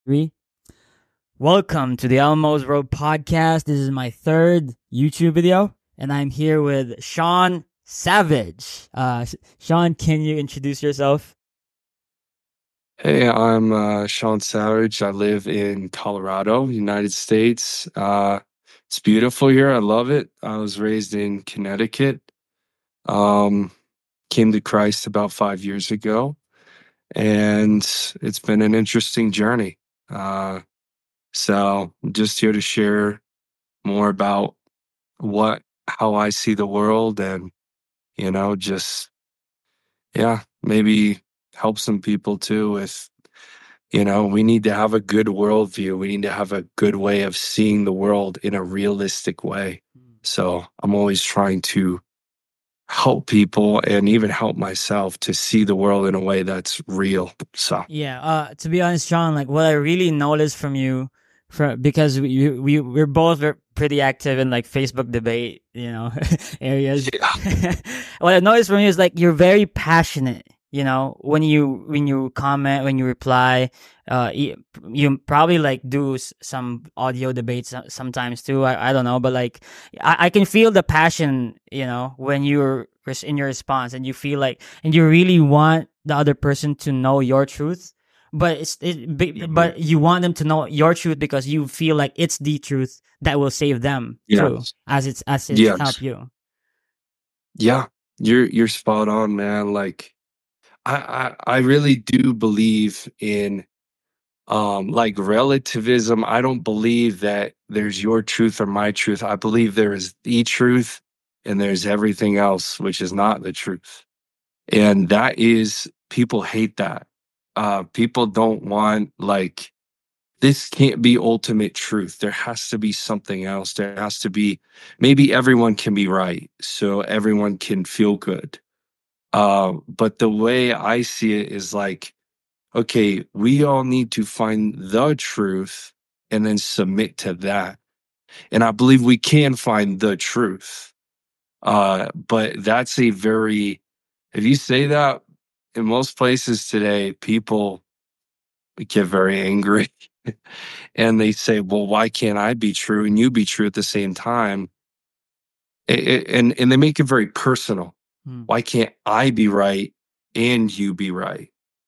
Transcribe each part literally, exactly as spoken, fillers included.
Three. Welcome to the Almo's Road podcast. This is my third YouTube video, and I'm here with Sean Savage. Uh, Sean, can you introduce yourself? Hey, I'm uh, Sean Savage. I live in Colorado, United States. Uh, it's beautiful here. I love it. I was raised in Connecticut. Um, Came to Christ about five years ago, and it's been an interesting journey. Uh, so I'm just here to share more about what how I see the world, and you know, just yeah, maybe help some people too with You know, we need to have a good worldview. We need to have a good way of seeing the world in a realistic way. So I'm always trying to help people and even help myself to see the world in a way that's real. So Yeah. Uh, to be honest, Sean, like what I really noticed from you, from because we we we're both ver- pretty active in like Facebook debate, you know, areas. yeah, What I noticed from you is like you're very passionate. You know, when you when you comment, when you reply, uh, you, you probably like do s- some audio debates so- sometimes too. I, I don't know, but like I, I can feel the passion. You know, when you're res- in your response, and you feel like, and you really want the other person to know your truth, but it's it, b- mhm, but you want them to know your truth because you feel like it's the truth that will save them too, yes, as it's as it's help yes, you. yeah. You're you're spot on, man. Like I I, I really do believe in um like relativism. I don't believe that there's your truth or my truth. I believe there is the truth and there's everything else which is not the truth. And that is, people hate that. Uh people don't want, like, this can't be ultimate truth. There has to be something else. There has to be, maybe everyone can be right so everyone can feel good. Uh but the way I see it is like, okay, we all need to find the truth and then submit to that. And I believe we can find the truth. Uh, but that's a very, if you say that in most places today, people get very angry and they say, well, why can't I be true and you be true at the same time? A- a- and, and they make it very personal. Mm, Why can't I be right and you be right?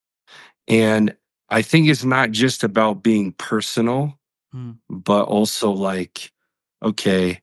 And I think it's not just about being personal, mm, but also like, okay,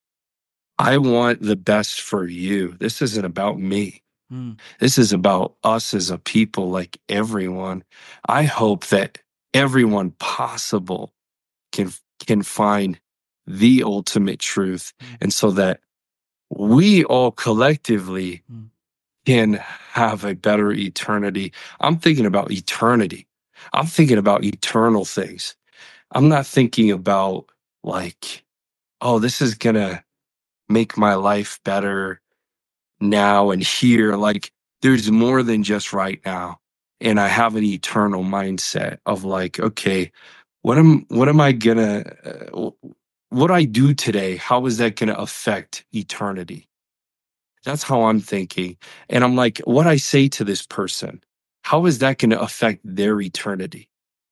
I want the best for you. This isn't about me. mm, This is about us as a people, like everyone. I hope that everyone possible can can find the ultimate truth, mm, and so that we all collectively mm, can have a better eternity. I'm thinking about eternity. I'm thinking about eternal things. I'm not thinking about, like, oh, this is gonna make my life better now and here. Like, there's more than just right now. And I have an eternal mindset of like, okay, what am what am I gonna uh, what I do today? How is that gonna affect eternity? That's how I'm thinking. And I'm like, what I say to this person, how is that gonna affect their eternity?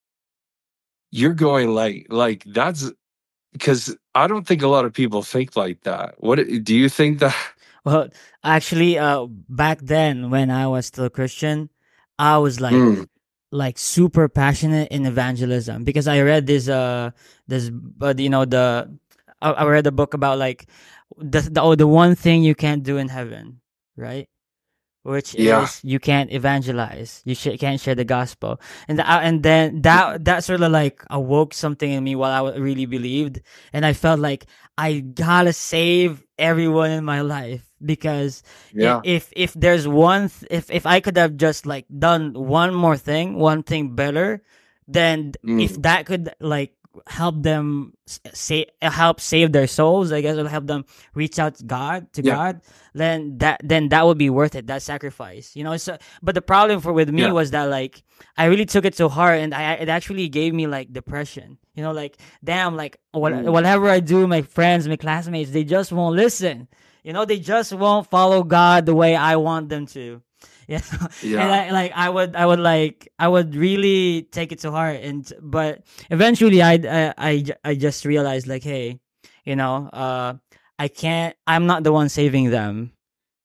You're going like like that's because I don't think a lot of people think like that. What do you think that? Well, actually, uh, back then when I was still Christian, I was like, Mm, like super passionate in evangelism because I read this, uh, this, but you know, the, I, I read a book about like the, the, oh, the one thing you can't do in heaven, right? Which yeah. is you can't evangelize, you sh- can't share the gospel, and th- and then that that sort of like awoke something in me what I w- really believed, and I felt like I gotta save everyone in my life because i- Yeah. if if there's one th- if if I could have just like done one more thing, one thing better, then if Mm, that could like help them s- say help save their souls, I guess it'll help them reach out to God to yeah. God, then that then that would be worth it, that sacrifice, you know. So but the problem for with me Yeah. was that like I really took it so hard, and I it actually gave me like depression, you know, like damn, like what, Mm, whatever I do, my friends, my classmates, they just won't listen, you know, they just won't follow God the way I want them to, Yeah. And Yeah. I like I would I would like I would really take it to heart. And but eventually I I I, j- I just realized like, hey, you know, uh I can't I'm not the one saving them.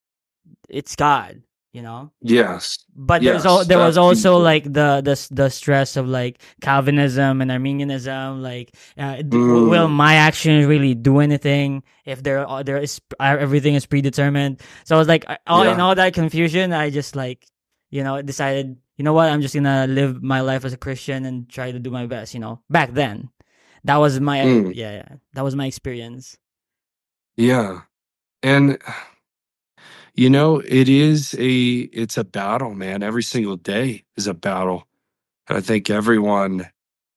It's God, you know. Yes. But there's all Yes. there was That's also beautiful. like the the s- the stress of like Calvinism and Arminianism. Like, uh, d- w- will Mm, my actions really do anything if there are there is uh, everything is predetermined? So I was like, I- all in yeah. all that confusion, I just like, you know, decided, you know what, I'm just gonna live my life as a Christian and try to do my best. You know, back then, that was my Mm, yeah, yeah that was my experience. yeah. And you know, it is a it's a battle, man. Every single day is a battle. And I think everyone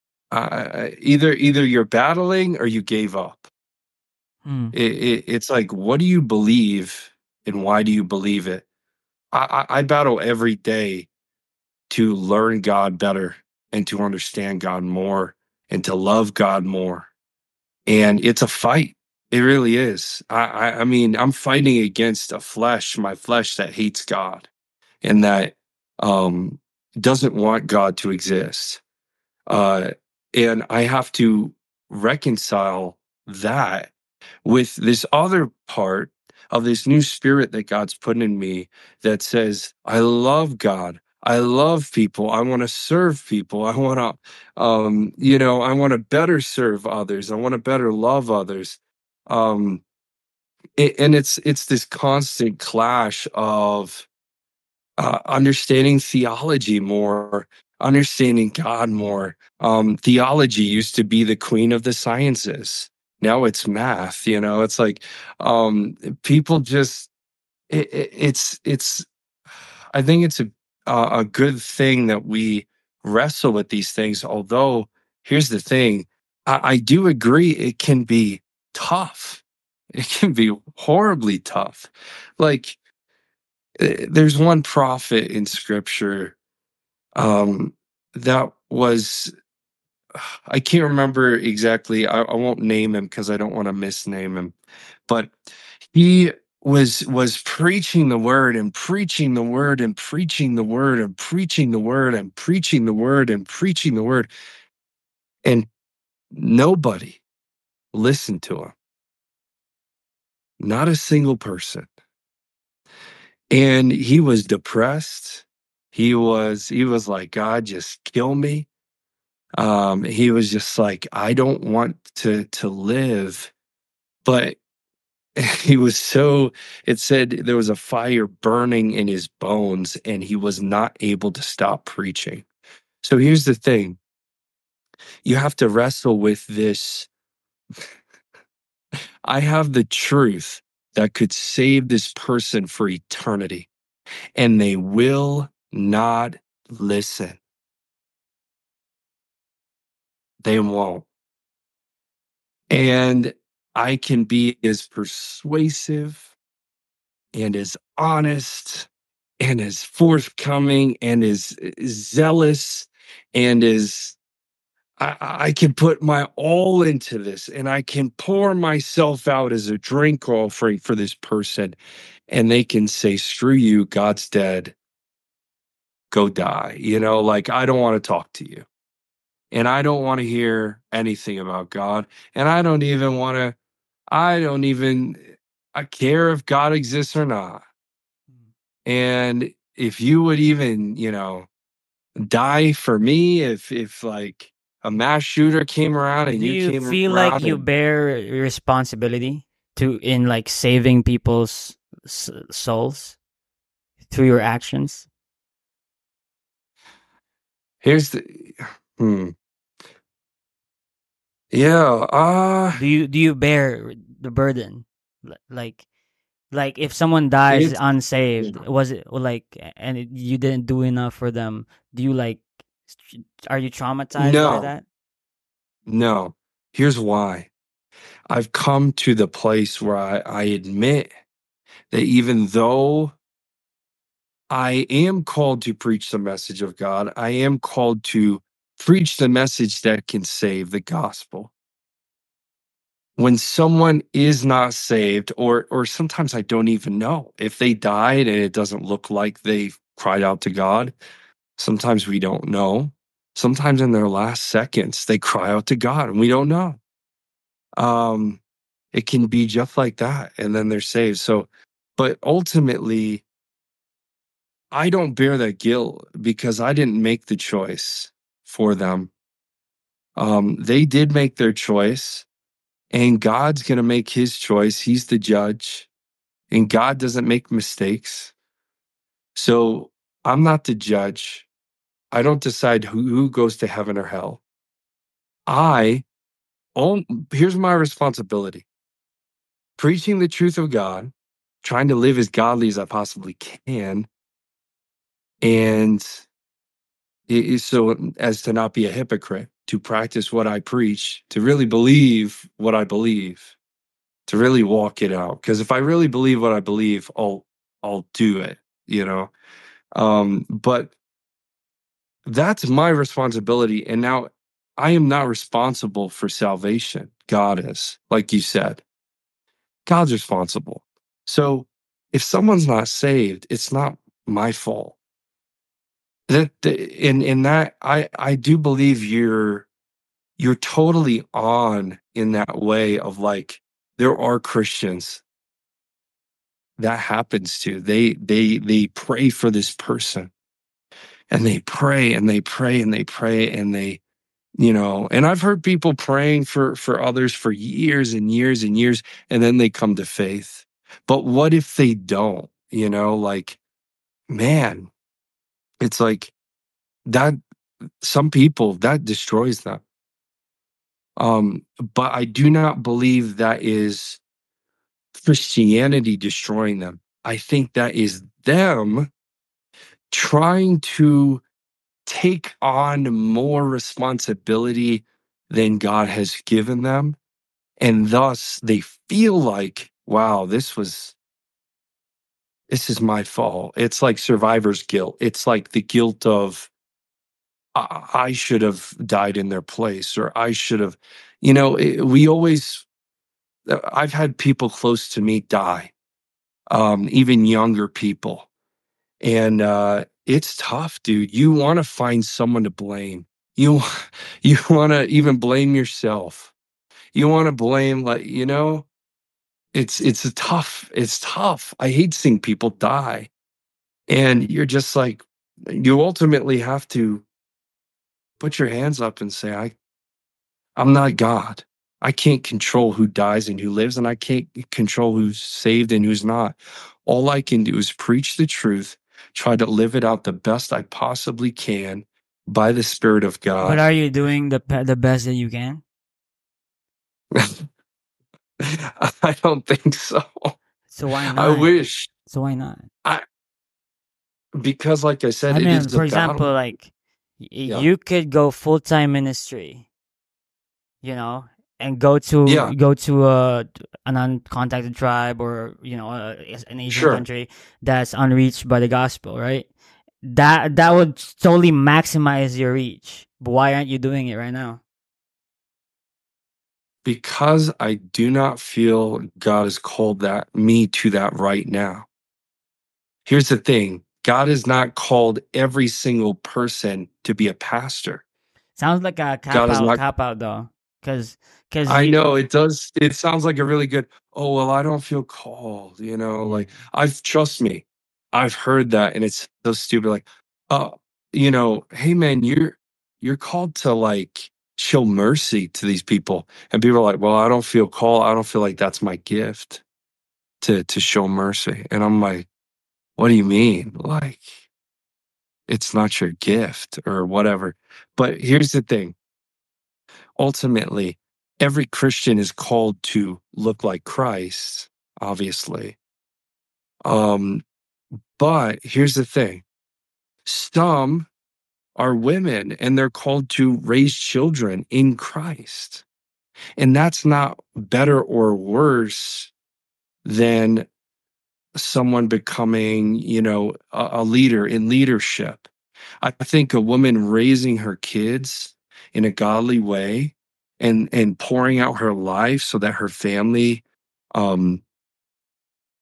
uh, either either you're battling or you gave up. Hmm. It, it, it's like, what do you believe and why do you believe it? I, I, I battle every day to learn God better and to understand God more and to love God more. And it's a fight. It really is. I, I, I mean, I'm fighting against a flesh, my flesh that hates God and that um, doesn't want God to exist. Uh, and I have to reconcile that with this other part of this new spirit that God's put in me that says, I love God. I love people. I want to serve people. I want to, um, you know, I want to better serve others. I want to better love others. Um, a- and it's it's this constant clash of uh, understanding theology more, understanding God more. Um, theology used to be the queen of the sciences. Now it's math. You know, it's like um, people just it, it, it's it's. I think it's a a a good thing that we wrestle with these things. Although here's the thing, I, I do agree it can be tough. It can be horribly tough. Like uh, there's one prophet in scripture um, that was I can't remember exactly. I, I won't name him because I don't want to misname him, but he was was preaching the word and preaching the word and preaching the word and preaching the word and preaching the word and preaching the word, and nobody listened to him. Not a single person. And he was depressed. He was he was like, God, just kill me. Um, he was just like, I don't want to to live. But he was so it said there was a fire burning in his bones and he was not able to stop preaching. So here's the thing. You have to wrestle with this. I have the truth that could save this person for eternity, and they will not listen. They won't. And I can be as persuasive and as honest and as forthcoming and as zealous and as I, I can put my all into this and I can pour myself out as a drink offering for this person. And they can say, screw you, God's dead, go die. You know, like, I don't want to talk to you. And I don't want to hear anything about God. And I don't even want to, I don't even I care if God exists or not. And if you would even, you know, die for me, if if like a mass shooter came around and Do you you came feel like around you and bear responsibility to in like saving people's s- souls through your actions? here's the hmm, yeah, uh Do you do you bear the burden? Li- Like like if someone dies it's unsaved, yeah. was it or like and it, you didn't do enough for them? Do you like st- are you traumatized by No, that? no. Here's why. I've come to the place where I, I admit that even though I am called to preach the message of God, I am called to preach the message that can save the gospel. When someone is not saved, or or sometimes I don't even know if they died and it doesn't look like they cried out to God. Sometimes we don't know. Sometimes in their last seconds, they cry out to God and we don't know. Um, it can be just like that, and then they're saved. So, but ultimately, I don't bear that guilt because I didn't make the choice for them. Um, they did make their choice, and God's going to make his choice. He's the judge, and God doesn't make mistakes. So I'm not the judge. I don't decide who, who goes to heaven or hell. I, all, here's my responsibility: preaching the truth of God, trying to live as godly as I possibly can, and it is so as to not be a hypocrite, to practice what I preach, to really believe what I believe, to really walk it out. Because if I really believe what I believe, I'll I'll do it, you know. Um, but that's my responsibility. And now I am not responsible for salvation. God is, like you said. God's responsible. So if someone's not saved, it's not my fault. That in in that I I do believe you're you're totally on in that way of like there are Christians that happens to. They they they pray for this person and they pray and they pray and they pray and they you know and I've heard people praying for for others for years and years and years and then they come to faith. But what if they don't? You know, like man, it's like that some people that destroys them. Um, but I do not believe that is Christianity destroying them. I think that is them trying to take on more responsibility than God has given them. And thus they feel like, wow, this was, this is my fault. It's like survivor's guilt. It's like the guilt of, I, I should have died in their place, or I should have, you know, it, we always, I've had people close to me die, um, even younger people. And uh, it's tough, dude. You want to find someone to blame. You you want to even blame yourself. You want to blame, like, you know, it's it's a tough. It's tough. I hate seeing people die, and you're just like, you ultimately have to put your hands up and say, I I'm not God. I can't control who dies and who lives, and I can't control who's saved and who's not. All I can do is preach the truth, try to live it out the best I possibly can by the Spirit of But God. are you doing the pe- the best that you can? I don't think so. So why I not? wish. So why not? I because like I said, I it mean, is a for example, battle. like y- Yeah. you could go full time ministry, you know, and go to Yeah, go to a an uncontacted tribe, or you know a, an Asian sure. country that's unreached by the gospel, right? That that would totally maximize your reach. But why aren't you doing it right now? Because I do not feel God has called that me to that right now. Here's the thing. God has not called every single person to be a pastor. Sounds like a God cop has out, not. cop out though, because because I you, know it does. It sounds like a really good, oh, well, I don't feel called, you know, yeah. like I've, trust me, I've heard that and it's so stupid. Like, uh, you know, hey man, you're, you're called to like show mercy to these people. And people are like, well, I don't feel called. I don't feel like that's my gift to, to show mercy. And I'm like, what do you mean? Like, it's not your gift or whatever. But here's the thing. Ultimately, every Christian is called to look like Christ, obviously. Um, but here's the thing. Some are women and they're called to raise children in Christ. And that's not better or worse than someone becoming, you know, a, a leader in leadership. I think a woman raising her kids in a godly way and and pouring out her life so that her family um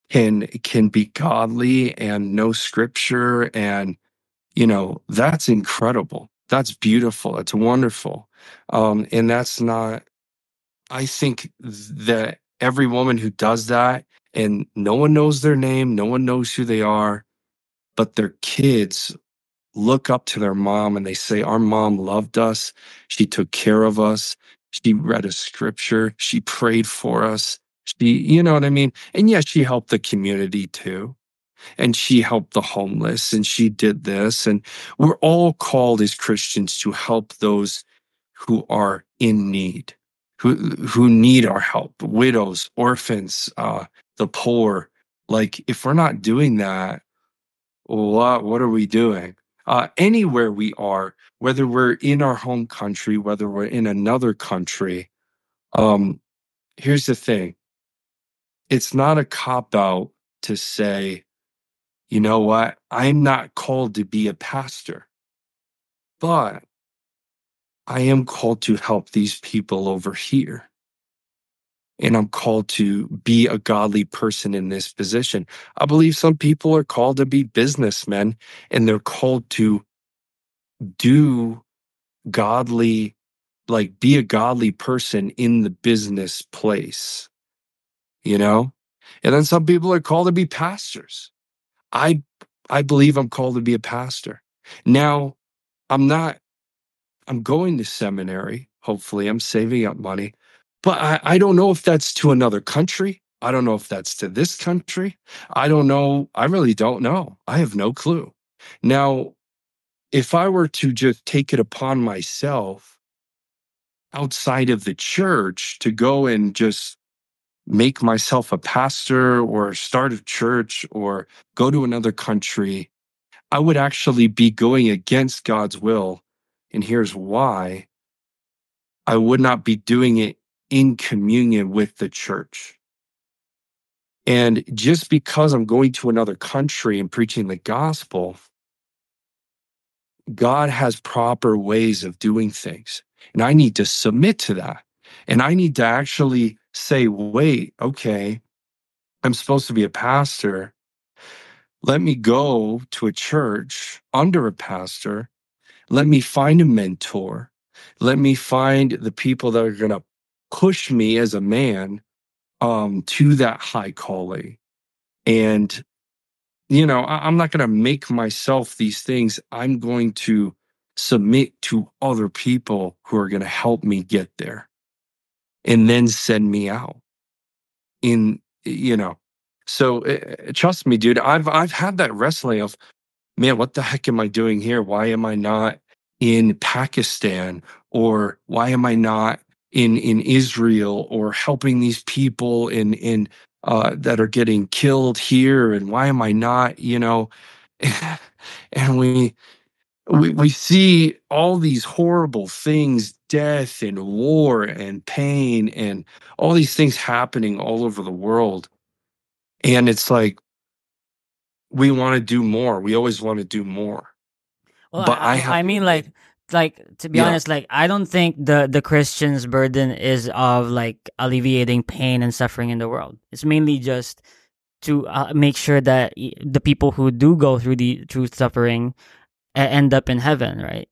can can be godly and know scripture, and you know, that's incredible. That's beautiful. It's wonderful. Um, and that's not, I think that every woman who does that and no one knows their name, no one knows who they are, but their kids look up to their mom and they say, our mom loved us. She took care of us. She read a scripture. She prayed for us. She, you know what I mean? And yes, she helped the community too. And she helped the homeless and she did this. And we're all called as Christians to help those who are in need, who, who need our help, widows, orphans, uh, the poor. Like, if we're not doing that, what what are we doing? Uh, anywhere we are, whether we're in our home country, whether we're in another country, um, here's the thing: it's not a cop out to say, you know what, I'm not called to be a pastor, but I am called to help these people over here. And I'm called to be a godly person in this position. I believe some people are called to be businessmen and they're called to do godly, like be a godly person in the business place, you know? And then some people are called to be pastors. I I believe I'm called to be a pastor. Now, I'm not I'm going to seminary, hopefully. I'm saving up money. But I, I don't know if that's to another country. I don't know if that's to this country. I don't know. I really don't know. I have no clue. Now, if I were to just take it upon myself outside of the church to go and just make myself a pastor or start a church or go to another country, I would actually be going against God's will. And here's why: I would not be doing it in communion with the church. And just because I'm going to another country and preaching the gospel, God has proper ways of doing things. And I need to submit to that. And I need to actually say, wait, okay, I'm supposed to be a pastor. Let me go to a church under a pastor. Let me find a mentor. Let me find the people that are going to push me as a man um, to that high calling. And, you know, I, I'm not going to make myself these things. I'm going to submit to other people who are going to help me get there and then send me out in, you know. So uh, trust me, dude, I've, I've had that wrestling of, man, what the heck am I doing here? Why am I not in Pakistan? Or why am I not in, in Israel or helping these people in, in, uh, that are getting killed here? And why am I not, you know, and we, we, we see all these horrible things, death and war and pain and all these things happening all over the world. And it's like, we want to do more. We always want to do more. Well, But I I, I have I mean, like, like to be yeah. honest, like I don't think the the Christian's burden is of like alleviating pain and suffering in the world. It's mainly just to uh, make sure that y- the people who do go through the through suffering uh, end up in heaven, right?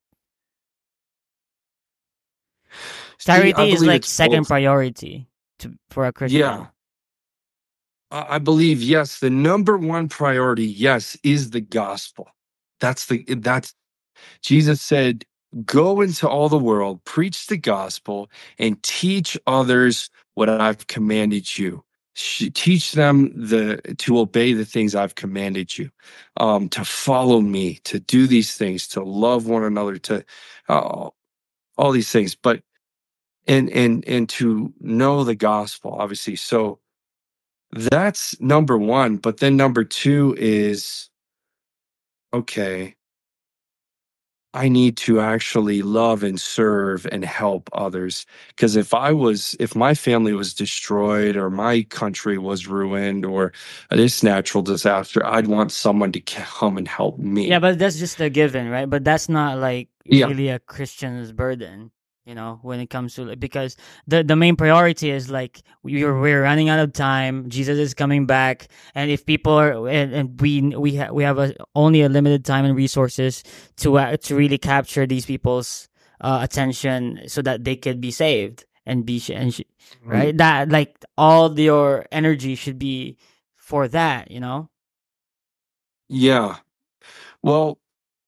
See, I Charity is believe like it's second both. priority to for a Yeah. Christian. I I believe, yes, the number one priority, yes, is the gospel. That's the that's Jesus said, go into all the world, preach the gospel, and teach others what I've commanded you. Sh- Teach them the to obey the things I've commanded you, um, to follow me, to do these things, to love one another, to uh, all these things. But and and and to know the gospel, obviously. So that's number one. But then number two is, okay, I need to actually love and serve and help others. Because if I was, if my family was destroyed or my country was ruined or this natural disaster, I'd want someone to come and help Yeah, me. but that's just a given, right? But that's not like Yeah. really a Christian's burden. You know, when it comes to, because the the main priority is like we're we're running out of time. Jesus is coming back, and if people are, and, and we we ha- we have a, only a limited time and resources to uh, to really capture these people's uh, attention so that they could be saved and be sh- and sh- Mhm. right, that like all your energy should be for that, you know. Yeah. Well,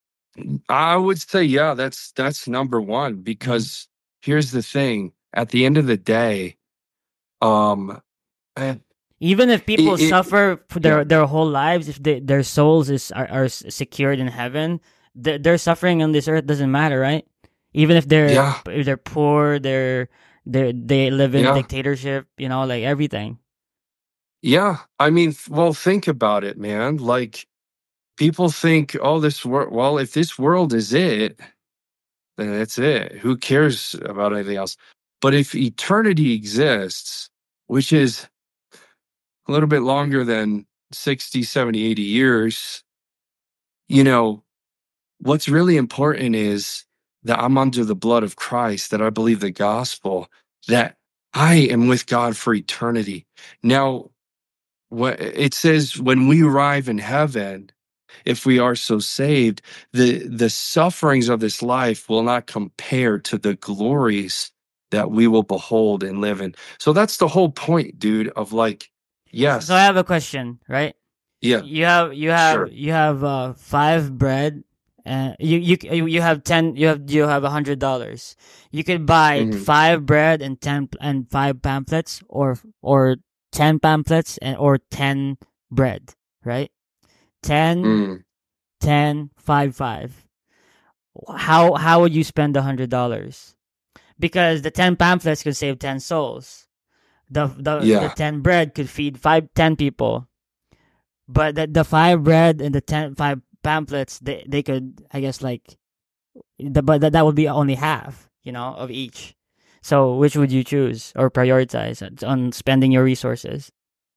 I would say, yeah, that's that's number one Mm-hmm. because here's the thing. At the end of the day, um, eh, Even if it, people it suffer for yeah, their their whole lives, if they, their souls is are, are secured in heaven, their, their suffering on this earth doesn't matter, right? Even if they're yeah, if they're poor, they're they they live in a yeah, dictatorship, you know, like everything. yeah. I mean, th- well, think about it, man. Like people think, oh, this world. Well, if this world is it, then that's it. Who cares about anything else? But if eternity exists, which is a little bit longer than sixty, seventy, eighty years, you know, what's really important is that I'm under the blood of Christ, that I believe the gospel, that I am with God for eternity. Now, what it says when we arrive in heaven, if we are so saved, the the sufferings of this life will not compare to the glories that we will behold and live in. So that's the whole point, dude, of like, So, so I yes, have a question, right? yeah, You have you have sure. you have uh five bread, and you you you you have ten, you have you have a hundred dollars. You could buy Mhm. five bread and ten and five pamphlets, or or ten pamphlets and or ten bread, right? Ten, Mm. ten, five, five. How how would you spend a hundred dollars? Because the ten pamphlets could save ten souls. The the the Yeah. ten bread could feed five ten people. But the the five bread and the ten five pamphlets, they they could, I guess, like, the, but that that would be only half, you know, of each. So which would you choose or prioritize on spending your resources?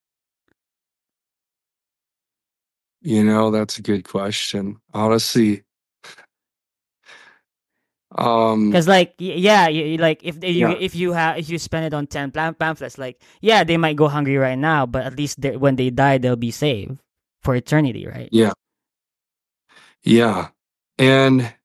You know, that's a good question. Honestly, um, Because like y- yeah, y- like if they- you yeah, if you have if you spend it on ten pam- pamphlets, like yeah, they might go hungry right now, but at least they, when they die, they'll be saved for eternity, right? yeah, yeah. And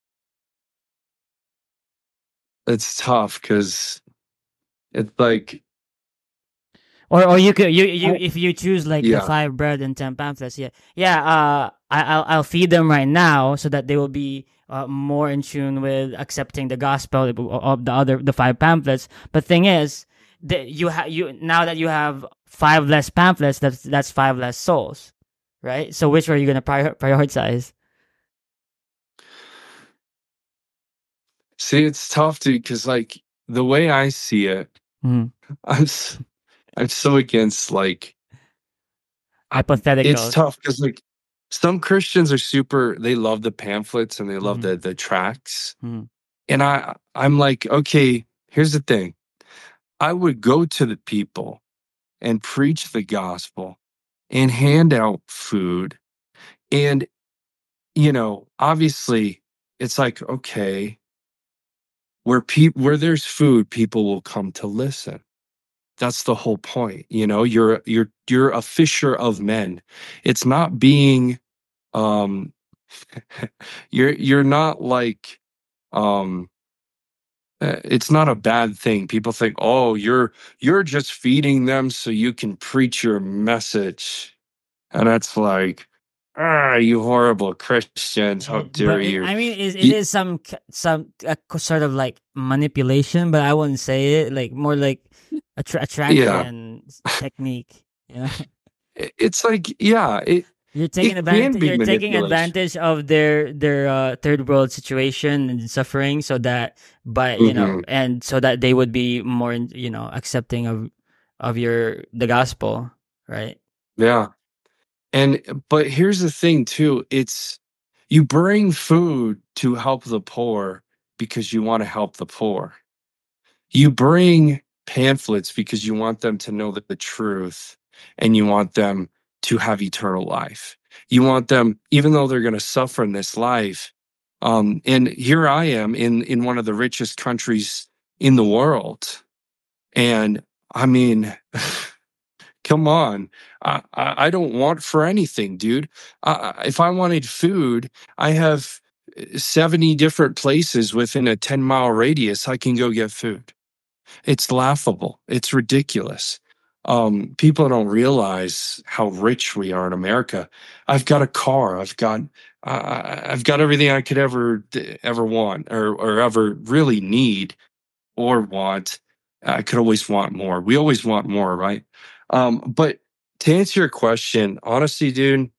it's tough because it's like, Or or you could, you you oh, if you choose like the yeah, five bread and ten pamphlets, yeah, yeah. Uh, I I'll I'll feed them right now so that they will be uh, more in tune with accepting the gospel of of the other the five pamphlets. But thing is, that you have you now that you have five less pamphlets, that's that's five less souls, right? So which are you gonna prior- prioritize? see, it's tough, dude, because like the way I see it, Mm. I'm s- I'm so against like I, it's Hypotheticals. tough because like some Christians are super. They love the pamphlets and they love Mm-hmm. the the tracts, Mm-hmm. and I I'm like, okay, here's the thing. I would go to the people and preach the gospel and hand out food. And, you know, obviously it's like, okay, where people where there's food, people will come to listen. That's the whole point. You know, you're you're you're a fisher of men. It's not being um you're you're not like um uh, it's not a bad thing. People think, "Oh, you're you're just feeding them so you can preach your message." And that's like, "Ah, you horrible Christians, how It, dare but it, you?" I mean, it, it Y is some k- some uh, co- sort of like manipulation, but I wouldn't say it like more like attra- yeah. attraction s- technique. You know, I it's like, yeah, it you're taking it can advantage. be You're taking manipulation. advantage of their their uh, third world situation and suffering, so that, but you know, Mhm. and so that they would be more, in- you know, accepting of of your the gospel, right? Yeah. And but here's the thing too, it's you bring food to help the poor because you wanna help the poor. You bring pamphlets because you want them to know that the truth and you want them to have eternal life. You want them, even though they're going to suffer in this life. Um, and here I am in, in one of the richest countries in the world. And I mean, come on. I, I, I don't want for anything, dude. Uh, if I wanted food, I have seventy different places within a ten mile radius I can go get food. It's laughable. It's ridiculous. Um, people don't realize how rich we are in America. I've got a car. I've got uh, I've got everything I could ever ever want or or ever really need or want. I could always want more. We always want more, right? Um, but to answer your question, honestly, dude,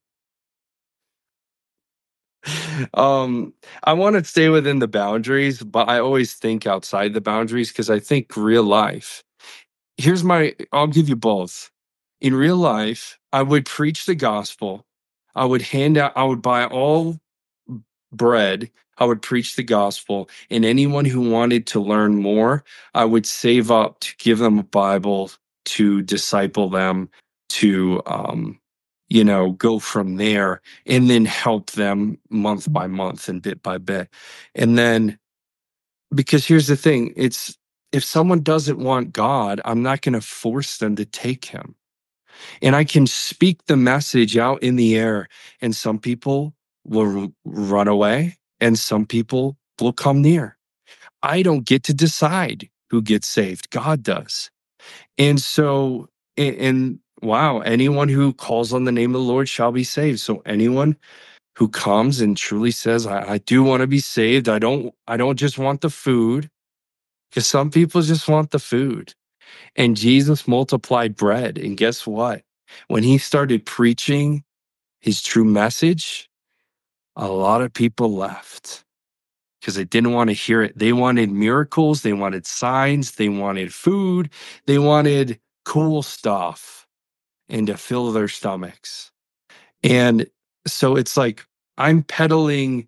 um, I want to stay within the boundaries, but I always think outside the boundaries because I think real life. Here's my, I'll give you both. In real life, I would preach the gospel. I would hand out, I would buy all bread. I would preach the gospel. And anyone who wanted to learn more, I would save up to give them a Bible, to disciple them, to, um, you know, go from there and then help them month by month and bit by bit. And then, because here's the thing, it's, if someone doesn't want God, I'm not going to force them to take him. And I can speak the message out in the air, and some people will r- run away, and some people will come near. I don't get to decide who gets saved. God does. And so, and, and wow, anyone who calls on the name of the Lord shall be saved. So anyone who comes and truly says, I, I do want to be saved. I don't, I don't just want the food, because some people just want the food. And Jesus multiplied bread. And guess what? When he started preaching his true message, a lot of people left because they didn't want to hear it. They wanted miracles, they wanted signs, they wanted food, they wanted cool stuff and to fill their stomachs. And so it's like I'm peddling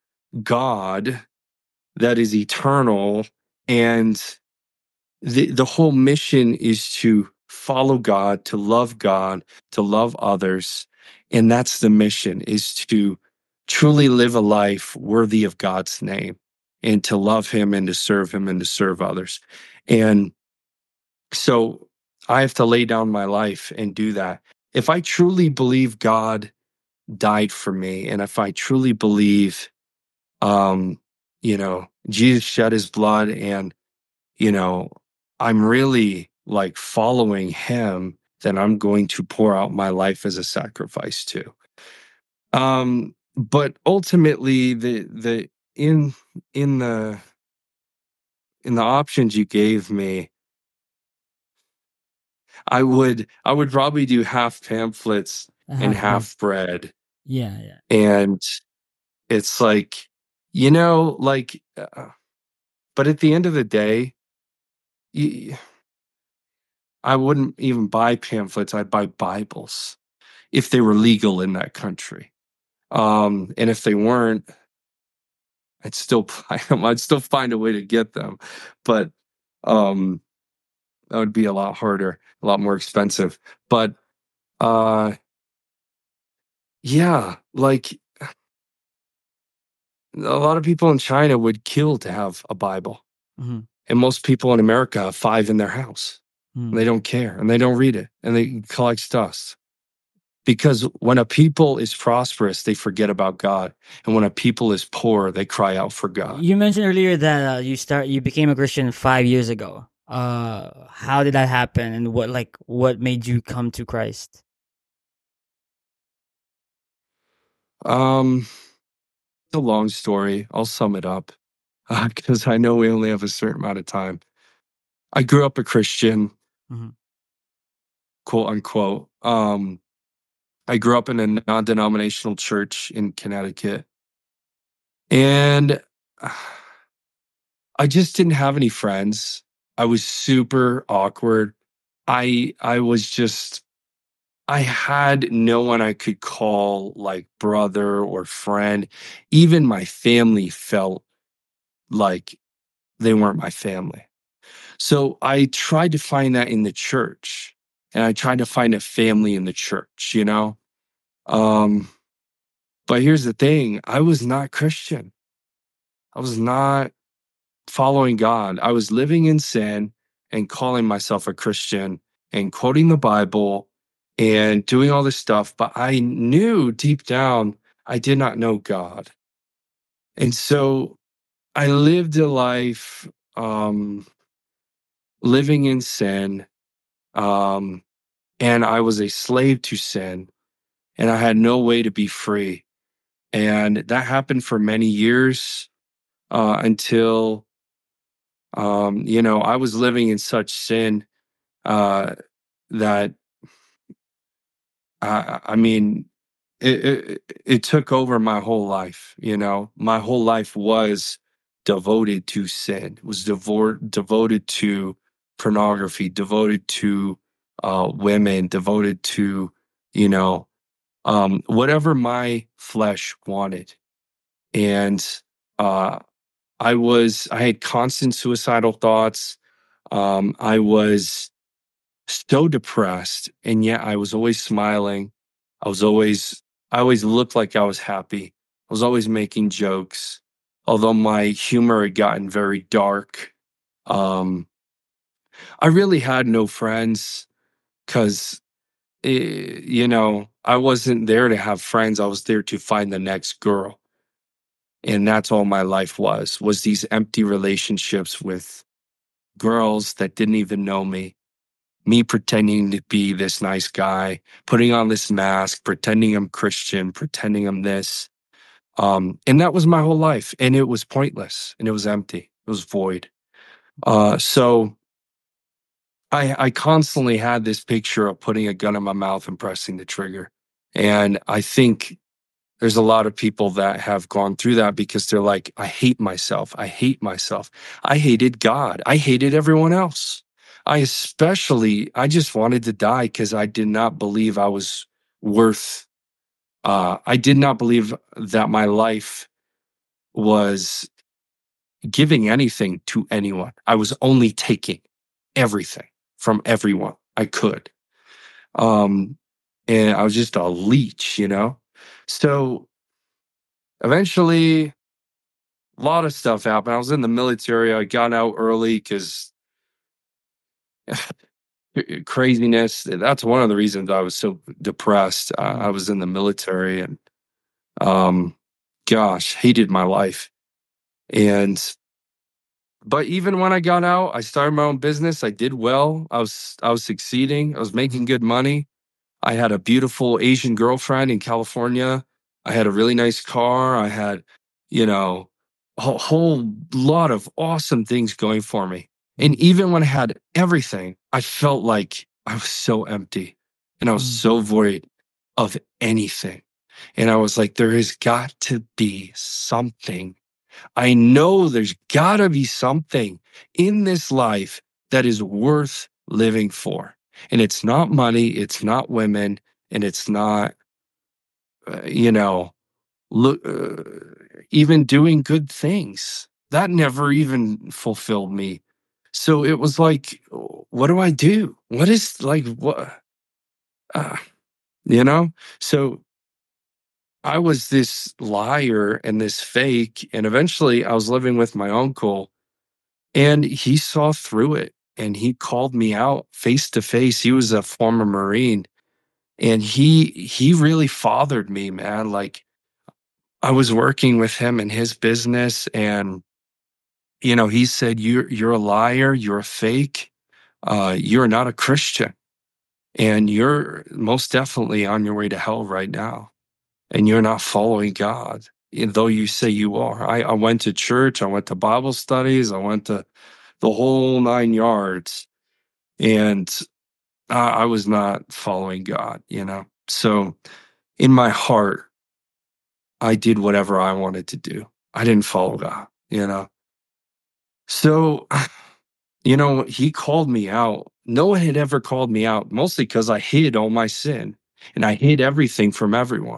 God that is eternal, and the the whole mission is to follow God, to love God, to love others. And that's the mission, is to truly live a life worthy of God's name and to love him and to serve him and to serve others. And so I have to lay down my life and do that. If I truly believe God died for me, and if I truly believe, um, you know, Jesus shed his blood, and you know, I'm really like following him, then I'm going to pour out my life as a sacrifice too. Um, but ultimately, the the in in the in the options you gave me, I would I would probably do half pamphlets I and have been. half bread, Yeah, yeah. and it's like, you know, like, uh, but at the end of the day, y- I wouldn't even buy pamphlets. I'd buy Bibles if they were legal in that country. Um, and if they weren't, I'd still buy them. I'd still find a way to get them, but um, that would be a lot harder, a lot more expensive. But uh, yeah, like a lot of people in China would kill to have a Bible, Mm-hmm. and most people in America have five in their house. And Mm. they don't care, and they don't read it, and they collect dust. Because when a people is prosperous, they forget about God. And when a people is poor, they cry out for God. You mentioned earlier that uh, you start you became a Christian five years ago. Uh, how did that happen, and what like what made you come to Christ? Um, it's a long story. I'll sum it up because I know we only have a certain amount of time. I grew up a Christian, Mm-hmm. quote unquote. Um, I grew up in a non denominational church in Connecticut. And I just didn't have any friends. I was super awkward. I I was just I had no one I could call like brother or friend. Even my family felt like they weren't my family. So I tried to find that in the church, and I tried to find a family in the church, you know? Um, but here's the thing, I was not Christian. I was not following God. I was living in sin and calling myself a Christian and quoting the Bible and doing all this stuff, but I knew deep down I did not know God. And so I lived a life um, living in sin, um, and I was a slave to sin, and I had no way to be free. And that happened for many years uh, until, um, you know, I was living in such sin uh, that, I, I mean, it, it, it took over my whole life. You know, my whole life was devoted to sin, was devor- devoted to pornography, devoted to uh, women, devoted to, you know, um, whatever my flesh wanted. And uh, I was, I had constant suicidal thoughts. Um, I was so depressed, and yet I was always smiling. I was always, I always looked like I was happy. I was always making jokes, although my humor had gotten very dark. Um, I really had no friends because, you know, I wasn't there to have friends. I was there to find the next girl. And that's all my life was, was these empty relationships with girls that didn't even know me. Me pretending to be this nice guy, putting on this mask, pretending I'm Christian, pretending I'm this. Um, and that was my whole life. And it was pointless and it was empty. It was void. Uh, so I, I constantly had this picture of putting a gun in my mouth and pressing the trigger. And I think there's a lot of people that have gone through that because they're like, I hate myself. I hate myself. I hated God. I hated everyone else. I especially, I just wanted to die because I did not believe I was worth, uh, I did not believe that my life was giving anything to anyone. I was only taking everything from everyone I could. Um, and I was just a leech, you know? So eventually, a lot of stuff happened. I was in the military. I got out early because craziness. That's one of the reasons I was so depressed. Uh, I was in the military and, um, gosh, hated my life. And, but even when I got out, I started my own business. I did well. I was, I was succeeding. I was making good money. I had a beautiful Asian girlfriend in California. I had a really nice car. I had, you know, a whole lot of awesome things going for me. And even when I had everything, I felt like I was so empty and I was Mm. so void of anything. And I was like, there has got to be something. I know there's got to be something in this life that is worth living for. And it's not money, it's not women, and it's not, uh, you know, look, uh, even doing good things. That never even fulfilled me. So it was like, what do I do? What is like, what, uh, you know? So I was this liar and this fake. And eventually I was living with my uncle. And he saw through it and he called me out face to face. He was a former Marine and he he really fathered me, man. Like I was working with him in his business and you know, he said, You're you're a liar, you're a fake, uh, you're not a Christian, and you're most definitely on your way to hell right now. And you're not following God. And though you say you are. I, I went to church, I went to Bible studies, I went to the whole nine yards. And I, I was not following God, you know? So in my heart, I did whatever I wanted to do. I didn't follow God, you know? So, you know, he called me out. No one had ever called me out, mostly because I hid all my sin and I hid everything from everyone.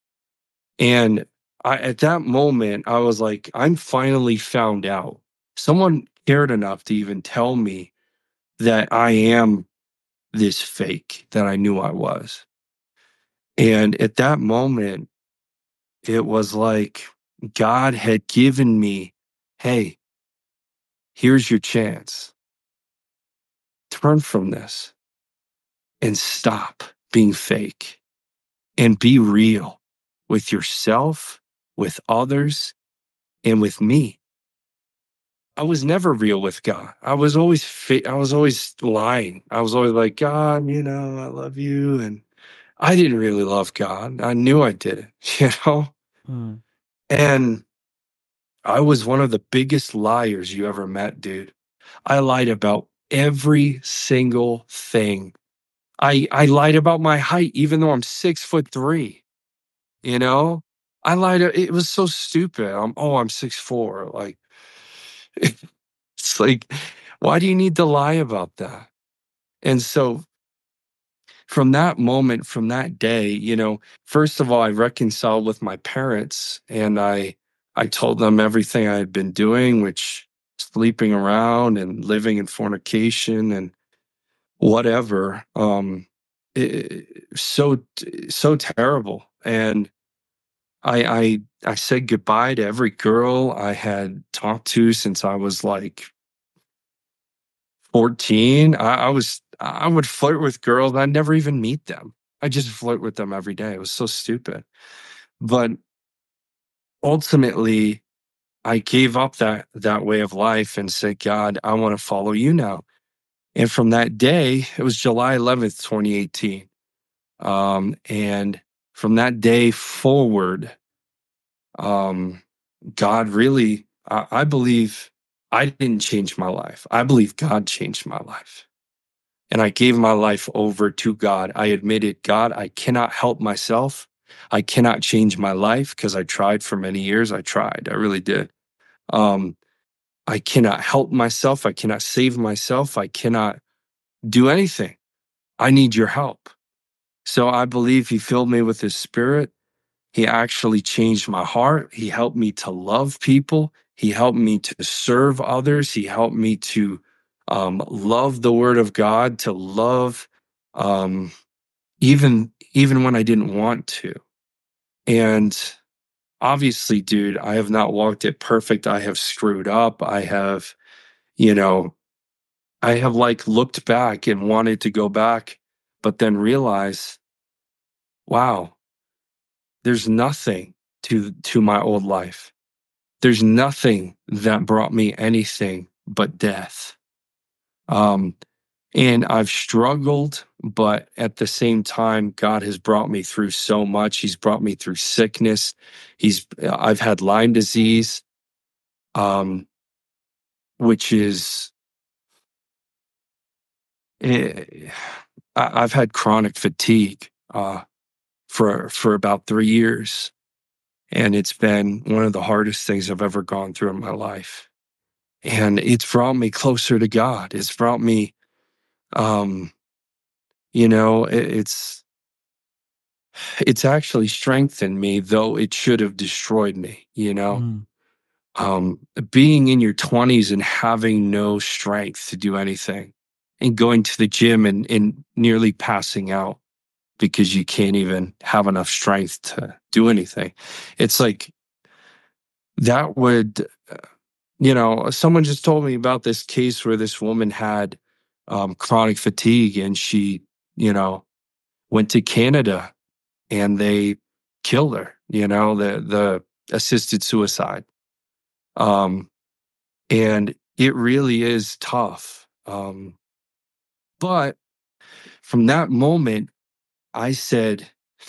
And I, at that moment, I was like, I'm finally found out. Someone cared enough to even tell me that I am this fake that I knew I was. And at that moment, it was like God had given me, hey, Here's your chance. Turn from this and stop being fake and be real with yourself, with others, and with me. I was never real with God. I was always fa- I was always lying. I was always like, God, you know, I love you. And I didn't really love God. I knew I didn't, you know? Mm. And I was one of the biggest liars you ever met, dude. I lied about every single thing. I I lied about my height, even though I'm six foot three. You know, I lied. It was so stupid. I'm oh, I'm six four. Like, it's like, why do you need to lie about that? And so, from that moment, from that day, you know, first of all, I reconciled with my parents, and I I told them everything I had been doing, which sleeping around and living in fornication and whatever. Um, it, so so terrible. And I, I I said goodbye to every girl I had talked to since I was like fourteen. I, I was I would flirt with girls. I'd never even meet them. I just flirt with them every day. It was so stupid. But ultimately, I gave up that that way of life and said, God, I want to follow you now. And from that day, it was July eleventh, twenty eighteen. Um, and from that day forward, um, God really, I, I believe I didn't change my life. I believe God changed my life. And I gave my life over to God. I admitted, God, I cannot help myself. I cannot change my life because I tried for many years. I tried. I really did. Um, I cannot help myself. I cannot save myself. I cannot do anything. I need your help. So I believe he filled me with his spirit. He actually changed my heart. He helped me to love people. He helped me to serve others. He helped me to um, love the word of God, to love um, even even when I didn't want to. And obviously, dude, I have not walked it perfect. I have screwed up. I have, you know, I have like looked back and wanted to go back, but then realize, wow, there's nothing to to my old life. There's nothing that brought me anything but death. Um, and I've struggled, but at the same time, God has brought me through so much. He's brought me through sickness. He's I've had Lyme disease, um, which is eh, I- I've had chronic fatigue uh, for for about three years, and it's been one of the hardest things I've ever gone through in my life. And it's brought me closer to God. It's brought me, um, you know, it, it's it's actually strengthened me, though it should have destroyed me. You know, Mm. um, being in your twenties and having no strength to do anything, and going to the gym and, and nearly passing out because you can't even have enough strength to do anything. It's like that would, uh, you know, someone just told me about this case where this woman had um, chronic fatigue, and she, you know, went to Canada and they killed her, you know, the, the assisted suicide. Um, and it really is tough. Um, but from that moment, I said,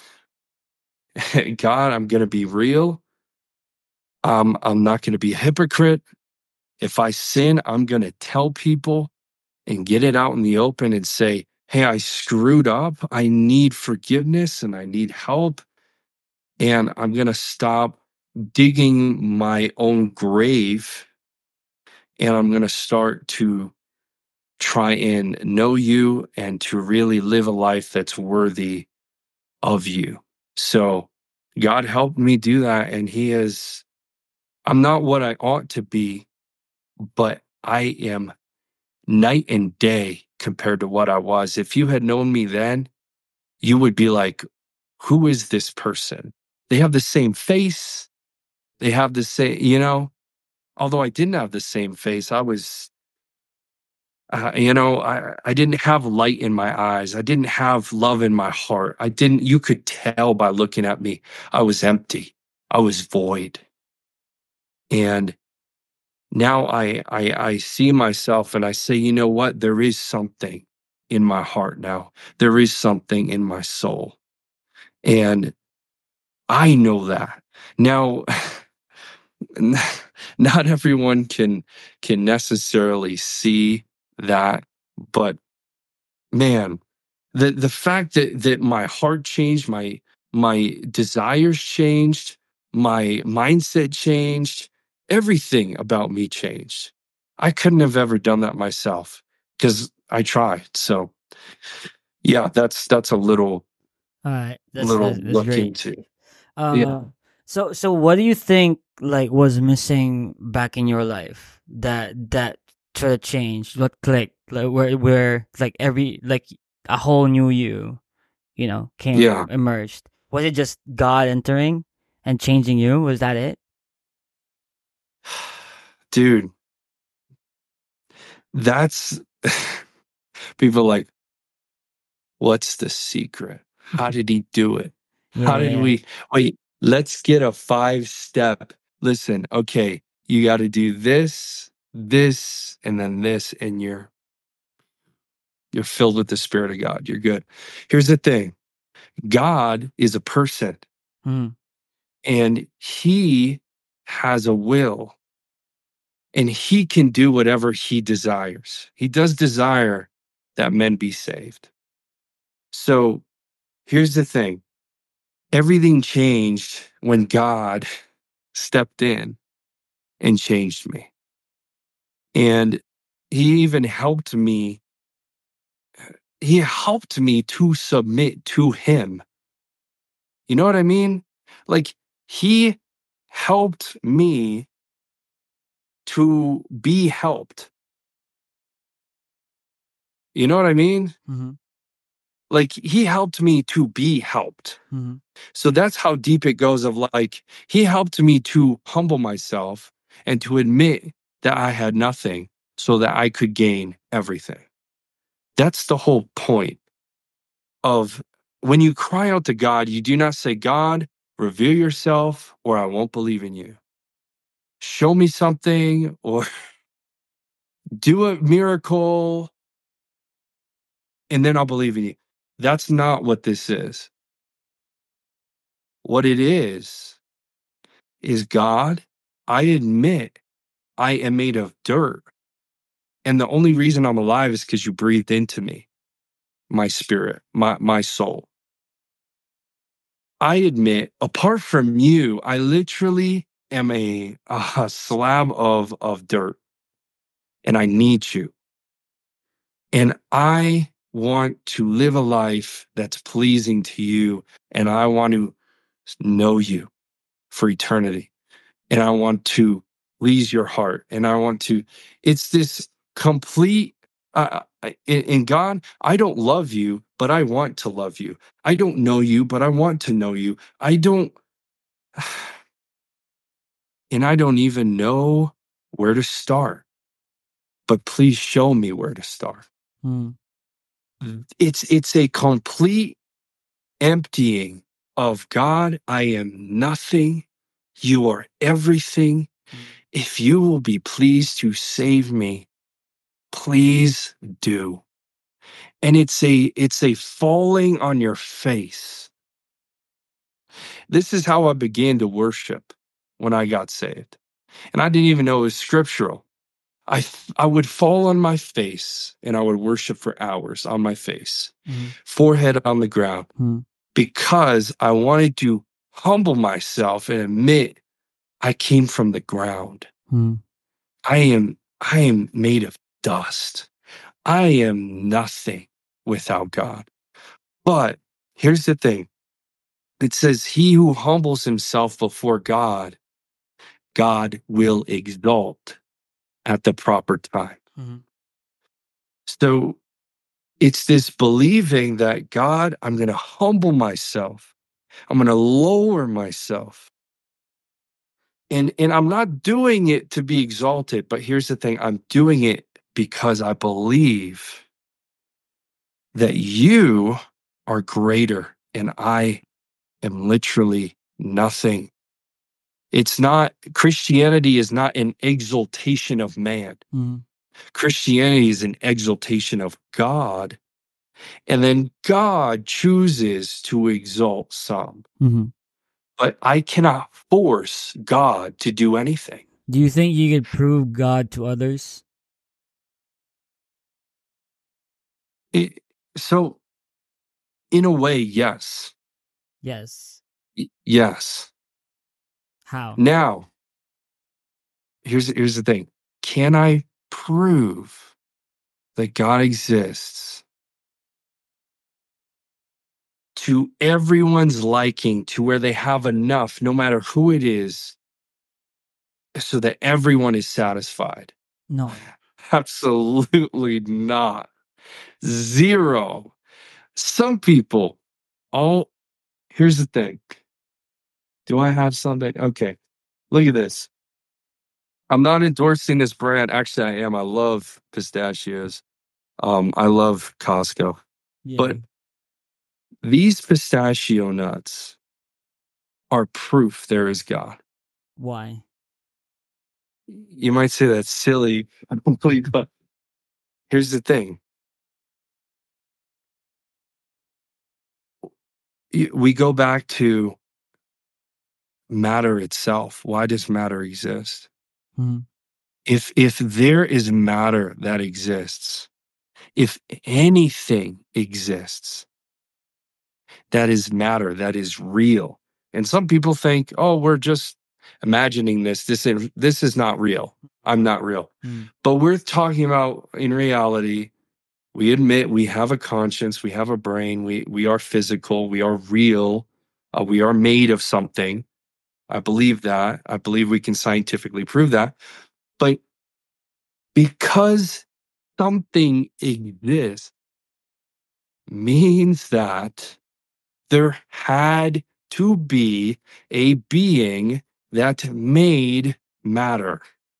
God, I'm going to be real. Um, I'm not going to be a hypocrite. If I sin, I'm going to tell people and get it out in the open and say, hey, I screwed up. I need forgiveness and I need help. And I'm going to stop digging my own grave. And I'm going to start to try and know you and to really live a life that's worthy of you. So God helped me do that. And He is, I'm not what I ought to be, but I am night and day compared to what I was. If you had known me then, you would be like, who is this person? They have the same face. They have the same, you know, although I didn't have the same face, I was, uh, you know, I, I didn't have light in my eyes. I didn't have love in my heart. I didn't, you could tell by looking at me, I was empty. I was void. And now I, I, I see myself and I say, you know what? There is something in my heart now. There is something in my soul. And I know that. Now, not everyone can can necessarily see that, but man, the the fact that that my heart changed, my my desires changed, my mindset changed, everything about me changed. I couldn't have ever done that myself because I tried. So yeah, that's that's a little All right, that's little that's, that's look great. into. Yeah. Uh, so so what do you think like was missing back in your life that that sort of changed? What clicked? Like where where like every like a whole new you, you know, came Yeah. emerged. Was it just God entering and changing you? Was that it? Dude, that's people like, what's the secret? How did he do it? How Yeah, did yeah. we wait? Let's get a five step. Listen, okay, you got to do this, this, and then this, and you're you're filled with the Spirit of God. You're good. Here's the thing: God is a person, Mm, and He has a will, and He can do whatever He desires. He does desire that men be saved. So here's the thing: everything changed when God stepped in and changed me. And he even helped me, he helped me to submit to him. You know what I mean? Like he helped me to be helped. You know what I mean? mm-hmm, Like he helped me to be helped. mm-hmm, So that's how deep it goes of like he helped me to humble myself and to admit that I had nothing so that I could gain everything. That's the whole point of when you cry out to God, you do not say, God, reveal yourself or I won't believe in you. Show me something or do a miracle and then I'll believe in you. That's not what this is. What it is, is God, I admit I am made of dirt. And the only reason I'm alive is because you breathed into me, my spirit, my, my soul. I admit, apart from you, I literally am a, a slab of, of dirt and I need you. And I want to live a life that's pleasing to you. And I want to know you for eternity. And I want to please your heart. And I want to, it's this complete, uh, in, in God, I don't love you, but I want to love you. I don't know you, but I want to know you. I don't, and I don't even know where to start, but please show me where to start. mm, It's it's a complete emptying of God. I am nothing. You are everything. mm, If you will be pleased to save me, please do. And it's a it's a falling on your face. This is how I began to worship when I got saved. And I didn't even know it was scriptural. I I would fall on my face and I would worship for hours on my face, mm, forehead on the ground, mm, because I wanted to humble myself and admit I came from the ground. mm, I am I am made of dust. I am nothing without God. But here's the thing. It says he who humbles himself before God, God will exalt at the proper time. mm, So it's this believing that God, I'm going to humble myself. I'm going to lower myself And and I'm not doing it to be exalted, but here's the thing, I'm doing it because I believe that you are greater and I am literally nothing. It's not Christianity is not an exaltation of man. Mhm. Christianity is an exaltation of God. And then God chooses to exalt some. Mhm. But I cannot force God to do anything. Do you think you could prove God to others? It, so, in a way, yes. Yes. Y- yes. How? Now, here's here's the thing. Can I prove that God exists to everyone's liking, to where they have enough, no matter who it is, so that everyone is satisfied? No. Absolutely not. Zero. Some people, all here's the thing. Do I have something? Okay. Look at this. I'm not endorsing this brand. Actually, I am. I love pistachios. Um, I love Costco. Yeah. But these pistachio nuts are proof there is God. Why? You might say that's silly. I don't believe that. Here's the thing. Y- We go back to matter itself. Why does matter exist? Mhm. If if there is matter that exists, if anything exists, that is matter, that is real. And some people think, oh, we're just imagining this. This is, this is not real. I'm not real. Mhm. But we're talking about in reality, we admit we have a conscience, we have a brain, we, we are physical, we are real, uh, we are made of something. I believe that. I believe we can scientifically prove that. But because something exists means that there had to be a being that made matter.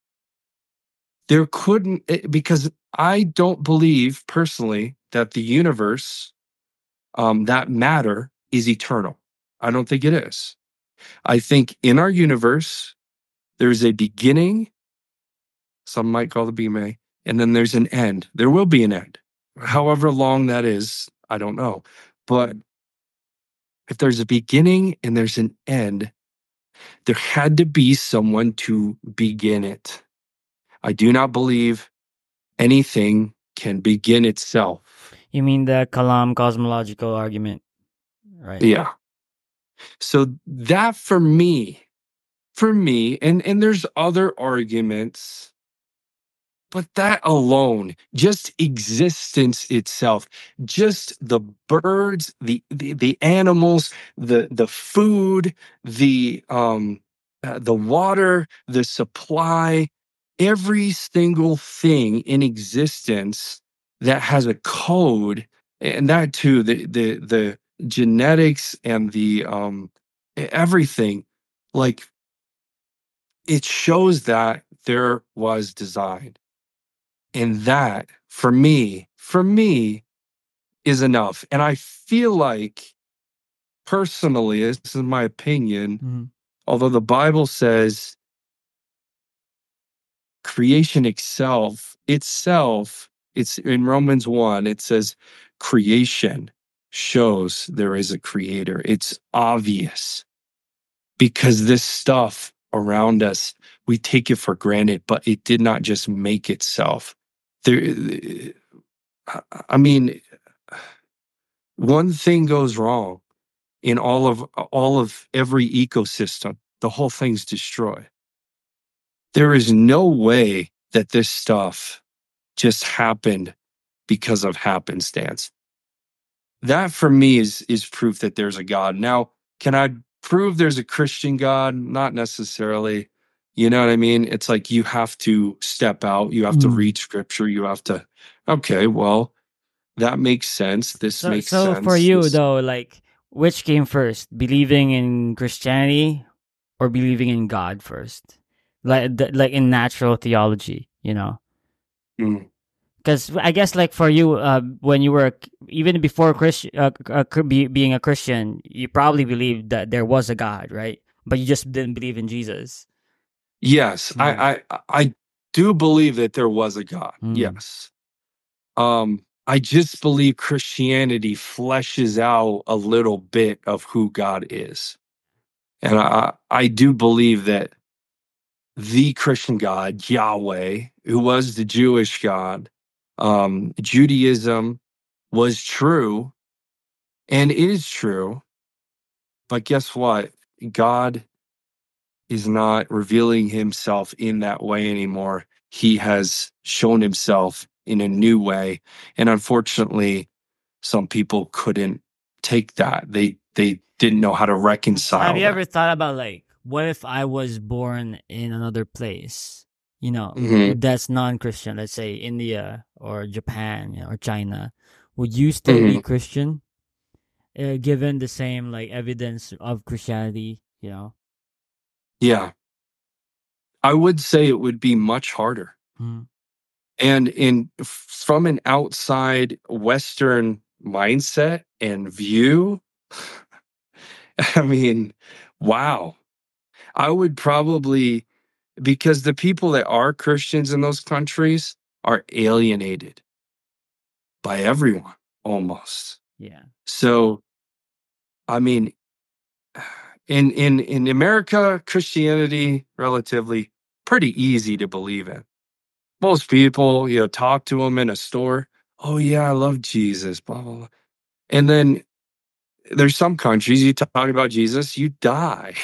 There couldn't, eh, because I don't believe personally that the universe, um, that matter is eternal. I don't think it is. I think in our universe, there's a beginning, some might call the beam A, and then there's an end. There will be an end. However long that is, I don't know. But if there's a beginning and there's an end, there had to be someone to begin it. I do not believe anything can begin itself. You mean the Kalam cosmological argument, right? Yeah. So that for me, for me, and, and there's other arguments, but that alone, just existence itself, just the birds, the the, the animals, the the food, the um uh, the water, the supply, every single thing in existence that has a code, and that too, the the the genetics and the um e- everything, like it shows that there was design. And that, for me, for me, is enough. And I feel like, personally, this is my opinion, Mhm. although the Bible says creation itself, itself, it's in Romans one, it says creation shows there is a creator. It's obvious because this stuff around us, we take it for granted, but it did not just make itself. There, I I mean, one thing goes wrong in all of all of every ecosystem, the whole thing's destroyed. There is no way that this stuff just happened because of happenstance. That for me is is proof that there's a God. Now, can I prove there's a Christian God? Not necessarily. You know what I mean? It's like you have to step out, you have to Mm. read scripture, you have to, okay, well, that makes sense. This So, makes so for sense. you This though, like, which came first, believing in Christianity or believing in God first, like th- like in natural theology, you know? Mm. Because I guess like for you, uh, when you were even before Christian, uh, uh, be, being a Christian, you probably believed that there was a God, right? But you just didn't believe in Jesus. Yes, Mm. I, I I do believe that there was a God. Mm. Yes. Um, I just believe Christianity fleshes out a little bit of who God is. And I I do believe that the Christian God, Yahweh, who was the Jewish God, um, Judaism was true and is true. But guess what? God is not revealing himself in that way anymore. He has shown himself in a new way. And unfortunately, some people couldn't take that. They they didn't know how to Have reconcile you that. ever thought about like, what if I was born in another place, you know, Hmm. that's non-Christian, let's say India or Japan, you know, or China? Would you still be Hmm. Christian, uh, given the same like evidence of Christianity, you know? Yeah, I would say it would be much harder. Mm. And in from an outside Western mindset and view, I mean, wow. I would probably, because the people that are Christians in those countries are alienated by everyone almost. Yeah. So, I mean, in in in America, Christianity relatively pretty easy to believe in. Most people, you know, talk to them in a store. Oh yeah, I love Jesus, blah blah blah. And then there's some countries you talk about Jesus, you die.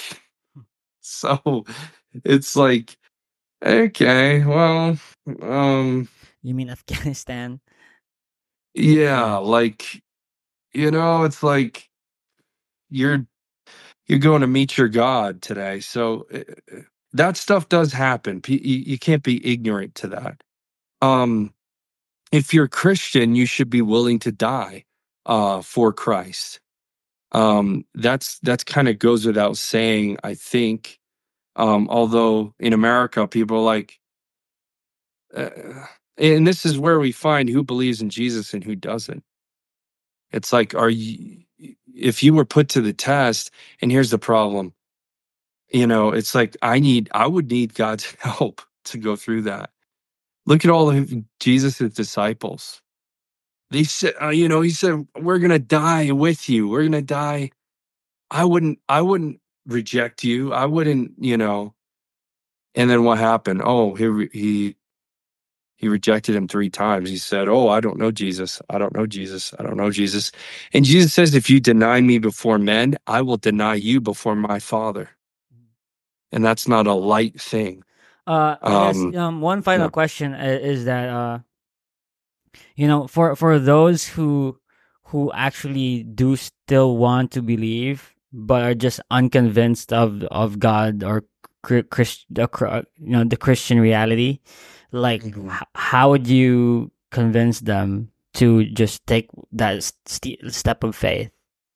So it's like, okay, well, um, You mean Afghanistan? yeah, Yeah. like, you know, it's like you're you're going to meet your God today. So uh, uh, that stuff does happen. P- You, you can't be ignorant to that. Um, if you're Christian, you should be willing to die uh, for Christ. Um, that's that's kind of goes without saying, I think. Um, although in America, people are like, uh, and this is where we find who believes in Jesus and who doesn't. It's like, are you, if you were put to the test, and here's the problem, you know, it's like, I need, I would need God's help to go through that. Look at all of Jesus' disciples. They said, uh, you know, he said, we're going to die with you. We're going to die. I wouldn't, I wouldn't reject you. I wouldn't, you know, and then what happened? Oh, he, re- he, he rejected him three times. He said, oh, I don't know Jesus. I don't know Jesus. I don't know Jesus. And Jesus says, if you deny me before men, I will deny you before my Father. And that's not a light thing. Uh, I guess Um, um one final yeah. question i- is that uh you know, for for those who who actually do still want to believe but are just unconvinced of of God or Christ, the, Chr- you know, the Christian reality, like Mhm. h- how would you convince them to just take that st- step of faith?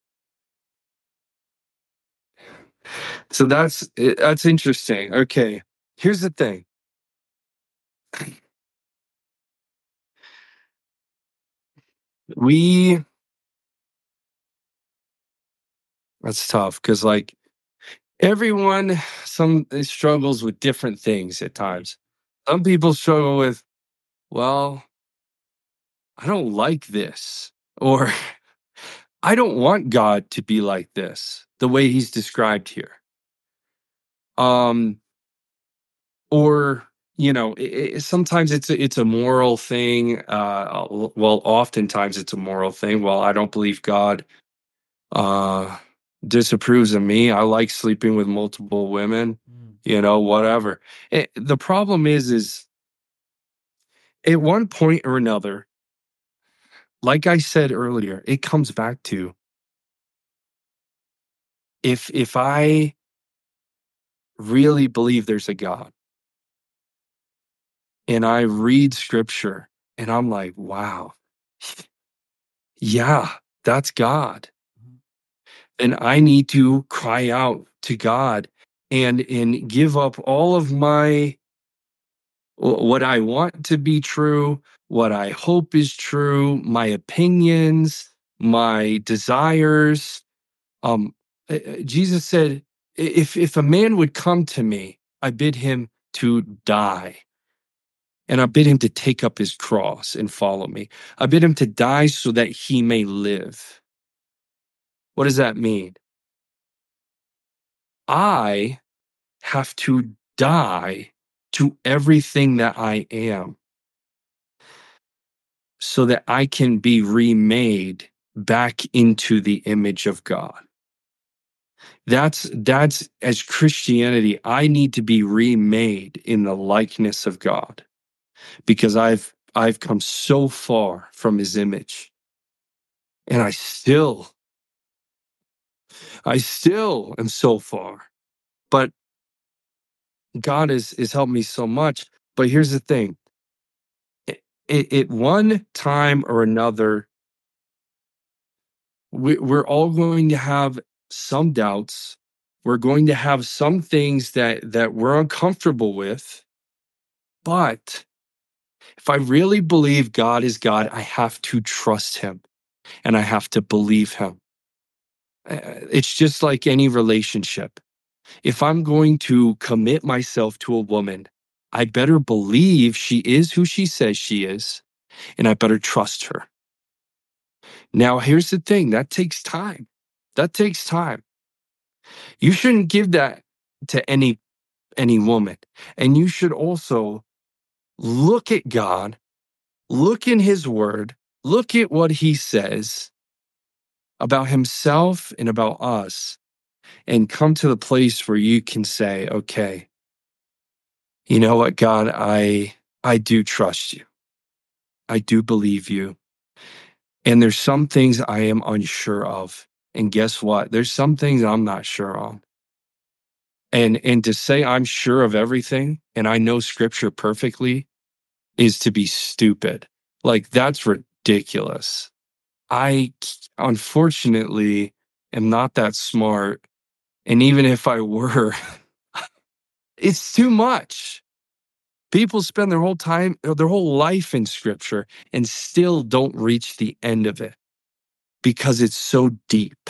So that's eh, that's interesting. Okay, here's the thing. We That's tough because like everyone, some eh, struggles with different things at times. Some people struggle with, well, I don't like this, or I don't want God to be like this, the way he's described here. Um, or you know, i i- sometimes it's a, it's a moral thing. Uh, well, oftentimes it's a moral thing. Well, I don't believe God uh, disapproves of me. I like sleeping with multiple women. Mm. You know, whatever. Eh, the problem is, is at one point or another, like I said earlier, it comes back to if if I really believe there's a God and I read scripture and I'm like, wow, yeah, that's God. Mhm. And I need to cry out to God and and give up all of my what I want to be true, what I hope is true, my opinions, my desires. Um, uh, uh, Jesus said, if if a man would come to me, I bid him to die. And I bid him to take up his cross and follow me. I bid him to die so that he may live. What does that mean? I have to die to everything that I am so that I can be remade back into the image of God. That's that's as Christianity, I need to be remade in the likeness of God because I've I've come so far from his image. And I still I still am so far. But God has has helped me so much. But here's the thing. It, it, one time or another, we, we're all going to have some doubts. We're going to have some things that that we're uncomfortable with. But if I really believe God is God, I have to trust him and I have to believe him. Uh, It's just like any relationship. If I'm going to commit myself to a woman, I better believe she is who she says she is, and I better trust her. Now, here's the thing, that takes time. That takes time. You shouldn't give that to any any woman. And you should also look at God, look in his word, look at what he says about himself and about us, and come to the place where you can say, okay, you know what, God, I I do trust you. I do believe you. And there's some things I am unsure of. And guess what? There's some things I'm not sure on. And and to say I'm sure of everything and I know scripture perfectly is to be stupid. Like that's ridiculous. I unfortunately am not that smart. And even if I were, it's too much. People spend their whole time, their whole life in scripture and still don't reach the end of it because it's so deep.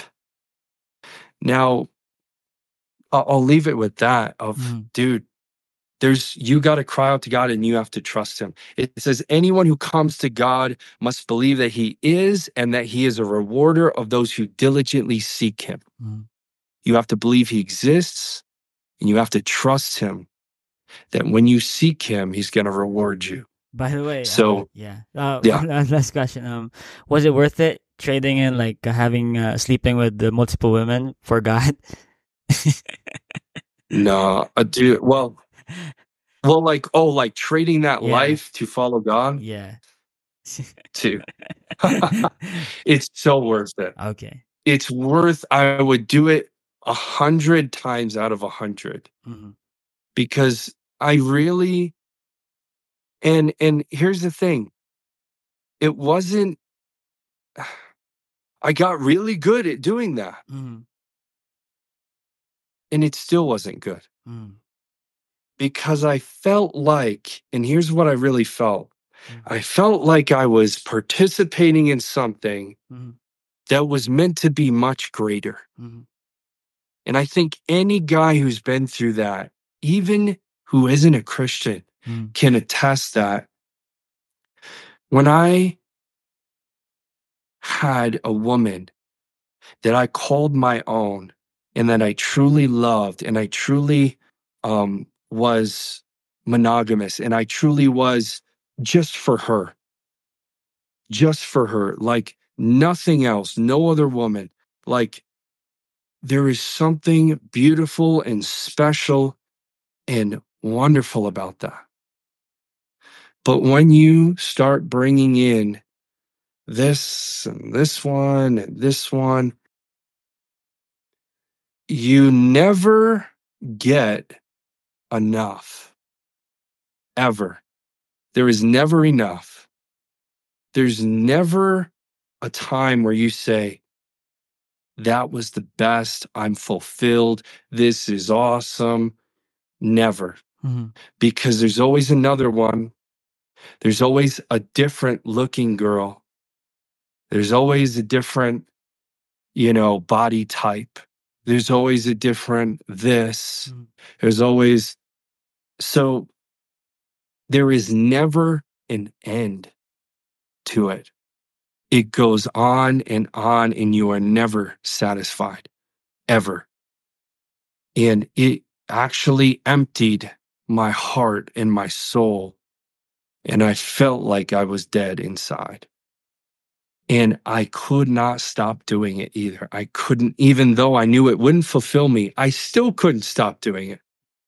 Now, I'll, I'll leave it with that of, Mhm. dude, there's, you got to cry out to God and you have to trust him. It says, anyone who comes to God must believe that he is and that he is a rewarder of those who diligently seek him. Mhm. You have to believe he exists and you have to trust him that when you seek him, he's going to reward you. By the way, uh, So, yeah. Uh, yeah, last question. Um, was it worth it trading in like uh, having uh, sleeping with the multiple women for God? no, uh, dude, well, well, like, oh, like trading that Yeah, life to follow God yeah. too. It's so worth it. Okay. It's worth, I would do it a hundred times out of a hundred Mm-hmm. because I really, and, and here's the thing. It wasn't, I got really good at doing that Mm-hmm. and it still wasn't good Mm-hmm. because I felt like, and here's what I really felt. Mm-hmm. I felt like I was participating in something Mm-hmm. that was meant to be much greater. Mm-hmm. And I think any guy who's been through that, even who isn't a Christian, Mm-hmm. can attest that when I had a woman that I called my own and that I truly loved and I truly um, was monogamous and I truly was just for her, just for her, like nothing else, no other woman. Like there is something beautiful and special and wonderful about that. But when you start bringing in this and this one and this one, you never get enough, ever. There is never enough. There's never a time where you say, that was the best. I'm fulfilled. This is awesome. Never. Mm-hmm. Because there's always another one. There's always a different looking girl. There's always a different, you know, body type. There's always a different this. Mm-hmm. There's always, so there is never an end to it. It goes on and on, and you are never satisfied, ever. And it actually emptied my heart and my soul, and I felt like I was dead inside. And I could not stop doing it either. I couldn't, even though I knew it wouldn't fulfill me, I still couldn't stop doing it.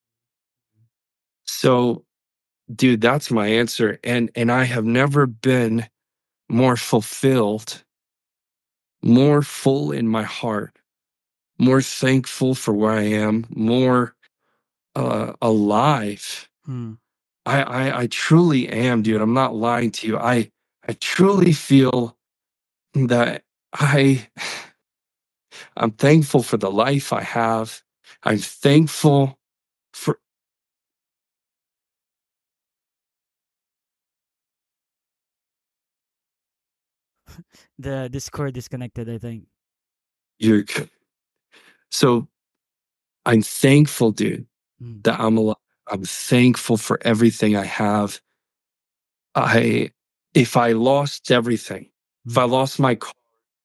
So, dude, that's my answer. And and I have never been more fulfilled, more full in my heart, more thankful for where I am, more uh, alive. Mm-hmm. I, I I truly am, dude. I'm not lying to you. I I truly feel that I I'm thankful for the life I have. I'm thankful for The Discord disconnected, I think. your so I'm thankful, dude, Mm-hmm. that I'm alive. I'm thankful for everything I have. I if I lost everything, if I lost my car,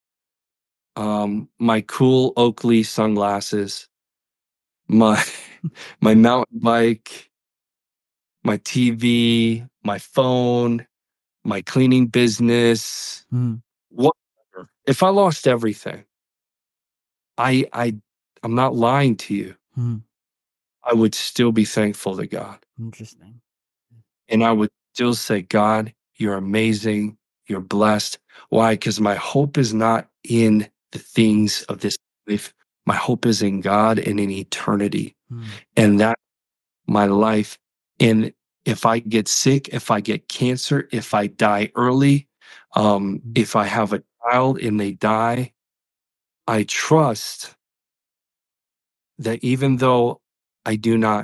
um my cool Oakley sunglasses, my my mountain bike, my T V, my phone, my cleaning business, Mm-hmm. whatever. If I lost everything, I I I'm not lying to you. Mm-hmm. I would still be thankful to God. Interesting. And I would still say, God, you're amazing. You're blessed. Why? Because my hope is not in the things of this life. My hope is in God and in eternity. Mm-hmm. And that my life. And if I get sick, if I get cancer, if I die early, um, if I have a child and they die, I trust that even though I do not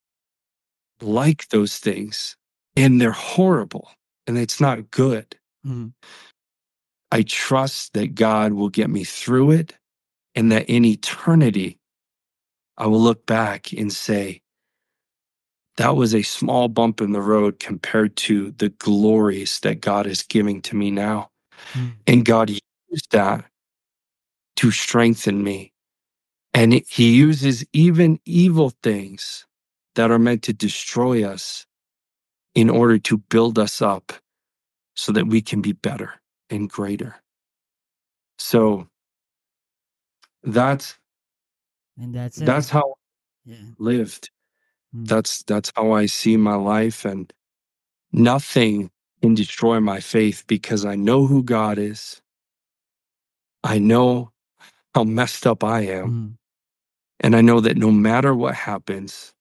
like those things and they're horrible and it's not good, Mm-hmm. I trust that God will get me through it, and that in eternity, I will look back and say, that was a small bump in the road compared to the glories that God is giving to me now. Mm-hmm. And God used that to strengthen me. And it- He uses even evil things that are meant to destroy us in order to build us up so that we can be better and greater. So that's And that's it. that's how Yeah. I lived. Mm-hmm. That's that's how I see my life, and nothing can destroy my faith because I know who God is. I know how messed up I am, Mm-hmm. and I know that no matter what happens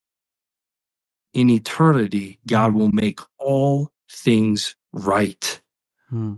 in eternity, God Mm-hmm. will make all things right. Mm-hmm.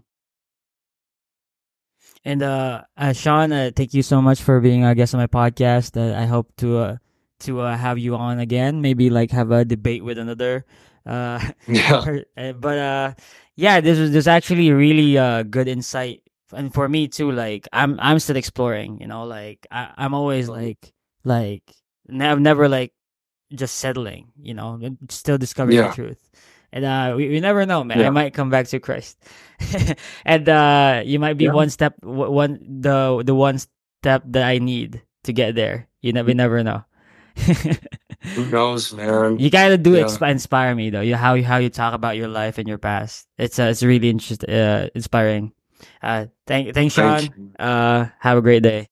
And uh, uh Sean, uh, thank you so much for being a guest on my podcast. Uh, I hope to uh, to uh, have you on again. Maybe like have a debate with another. Uh, Yeah. per- uh, but uh, yeah, this was this actually really uh good insight, and for me too. Like I'm I'm still exploring. You know, like I I'm always like like ne- I've never like just settling. You know, still discovering the Yeah. truth. And uh, we, we never know, man. I Yeah. might come back to Christ, and uh, you might be Yeah. one step, w- one the the one step that I need to get there. You never, we never know. Who knows, man? You gotta do Yeah. exp- inspire me though. You how you how you talk about your life and your past. It's uh, it's really interest uh, inspiring. Uh, thank thanks, Thank Sean. you. Uh, have a great day.